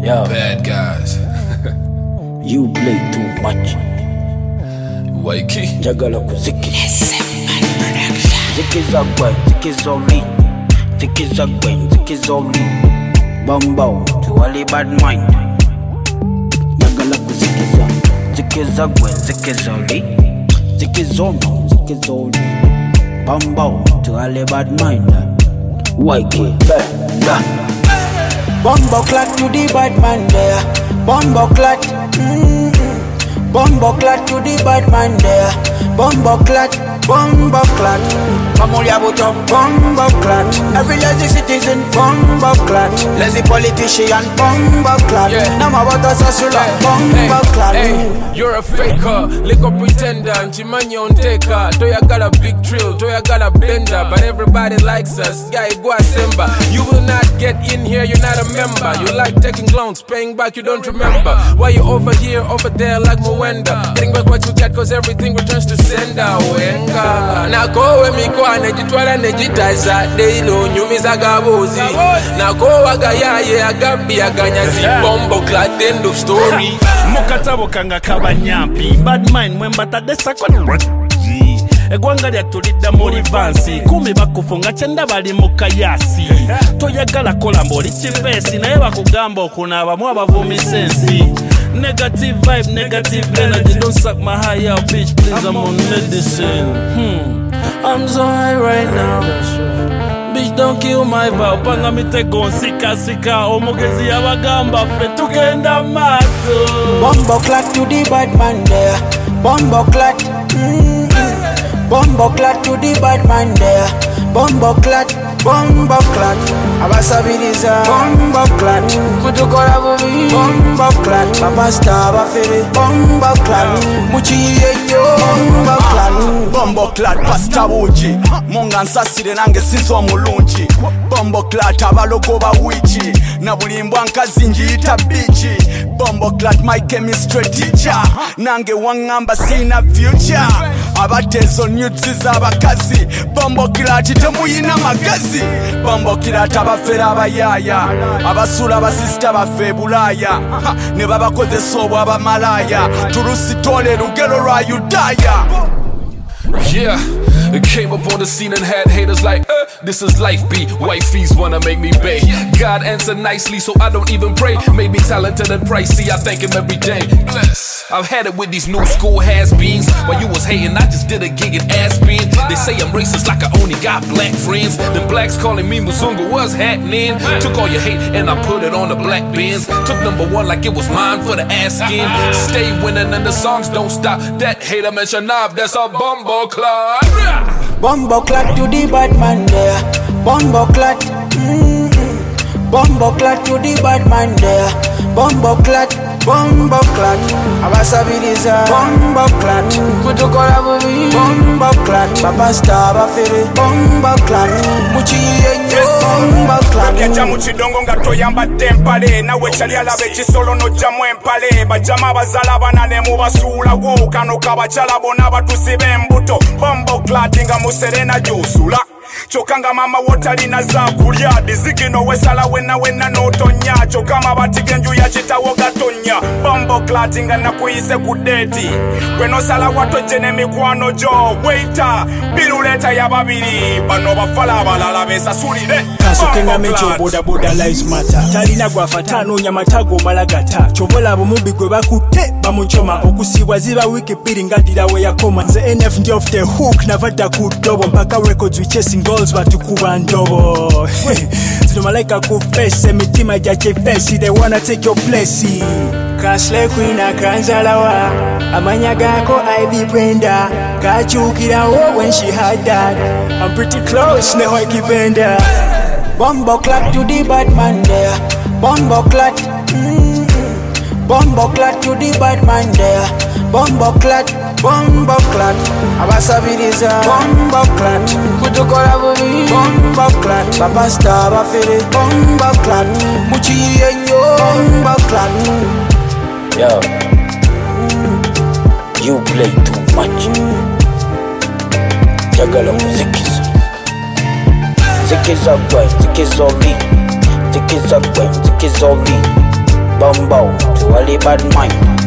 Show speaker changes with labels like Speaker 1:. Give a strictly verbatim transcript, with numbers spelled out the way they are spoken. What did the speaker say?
Speaker 1: Yo.
Speaker 2: Bad guys.
Speaker 1: You play too much.
Speaker 2: Waiki.
Speaker 1: Jagala kuziki. Ziki zagwe, ziki zoli. Ziki zagwe, ziki zoli. Bumbo, to Ali bad mind. Jagala kuziki za. Ziki zagwe, ziki zoli. Ziki zono, ziki zoli. Bumbo, to Ali bad mind. Waiki, bad.
Speaker 3: Bumbo clat to the bad man there. Bumbo clat. Mm-hmm. Bumbo clat to the bad man there. Bumbo clat. Bumbo clat. Mamulia buto. Bumbo clat. Every lazy citizen. Bumbo clat. Lazy politician. Bumbo clat.
Speaker 2: Yeah.
Speaker 3: Now my water sasula. Bumbo clat.
Speaker 2: Hey, you're a faker, liquor pretender, Chimanyo on taker. Toya got a big drill, Toya got a blender, but everybody likes us. Yeah, go Asemba. You will not get in here, you're not a member. You like taking loans, paying back, you don't remember. Why you over here, over there like Mwenda? Getting back what you get, cause everything returns to sender. Wenga. Na kowe mikwa nejitwala nejitaza deilo nyumiza gabozi. Na kowa gayaye agabi aganyazi. Bumbo clat, end of story.
Speaker 4: Mukatabo kanga kabanyampi bad mind mwembata desako egwanga lyatulidda muri vansi kumi bakufunga kyenda bali mu kayasi toyagala kola mboli kifeesi naye bakugamba okunaaba abavumi sensi negative vibe negative energy don't suck my high out bitch please I'm on medicine hmm. I'm so high right now bitch don't kill my vibe panga mitego sika sika omugezi yabagamba ffe tugenda maaso
Speaker 3: Bumbo clat to the bad man there. Bumbo clat. Mm-hmm. Bumbo clat to the bad man there. Bumbo clat. Bumbo clat. Abasabiriza. Bumbo clat. Kutukora bubi. Bumbo clat. Papa star bafere. Bumbo clat. Muchiye yo. Bumbo clat.
Speaker 5: Bumbo clat pasta buji. Munga nsasire nange sizo mulungi. Bumbo clat abalogo ba wiki. Na bulimbwa nkazi njiyita bichi. Bumbo clat my chemistry teacher. Nange wangamba sina future. Abatezo nudes z'abakazi. Bumbo clat temuyina magazi. Bumbo clat abafera abayaya. Abasula abasista bafe bulaya. Ne babakozesa obwa abamalaya. Tulusitole lugero lwa Yudaya.
Speaker 2: Yeah, it came up on the scene and had haters like, uh, this is life B. Wifeys wanna make me pay. God answered nicely, so I don't even pray. Made me talented and pricey, I thank him every day. Bless. I've had it with these new school has-beens. While you was hating, I just did a gig in Aspen. They say I'm racist like I only got black friends. The blacks calling me Muzungu was happening. Took all your hate and I put it on the black bins. Took number one like it was mine for the asking. Stay winning and the songs don't stop. That hater mention knob, that's a bumbo clot.
Speaker 3: Bumbo clat to the bad man there. Bumbo clat. Mm-hmm. Bumbo clat to the bad man there. Bumbo clat. Bumbo clat. Abasabiriza. Bumbo clat. Kutukora bubi. Bumbo clat. Papa star bafere. Bumbo clat. Muchiye yo. Bumbo clat.
Speaker 5: Yaja muchidongo nga toyambadde empale nawe kyali alaba ekisolo nojjamu empale bajama abazala banane mubasuulawo kano kabakyala bonna batusiba embuto Bumbo clat nga muserena gy'osula kyokka nga mama wotalina zaakulya dizigino wesala wenna wenna n'otonya kyokka amabati g'enju yakitawo gatonya Bumbo clat nga nakuyise ku deeti gwe nosala watojje n'emikwano gyo weita biruleeta y'ababiri bano bafala abalala beesasulire
Speaker 6: Kasokenga mecho boda boda lives matter. Talina gwafa tanoonya matago malagata. Chobola bumumbi gwe bakutte bamuchoma okusibwa ziba wiki bbiri ngadira we yakoma. Nze N F ndi off the hook navadda ku ddobo mpaka records we chasing goals batukuba ndobo. Zino malaika ku face emitima gya chefesi they wanna take your place. Kasle queen akanzalawa amanya gako Ivy Brenda kachukirawo when she had that. I'm pretty close neho ikibenda.
Speaker 3: Bumbo clat to the bad man there. Bumbo clat. Mm-hmm. Bumbo clat to the bad man there. Bumbo clat. Bumbo clat. Abasabiriza. Bumbo clat. Kutukora bubi. Bumbo clat. Papa star bafere. Bumbo clat. Muchiye yo. Bumbo clat.
Speaker 1: Yo. You play too much. Jagala muziki. Ziki zagwe, ziki zoli. Ziki zagwe, ziki zoli. Bumbo, to all the bad mind.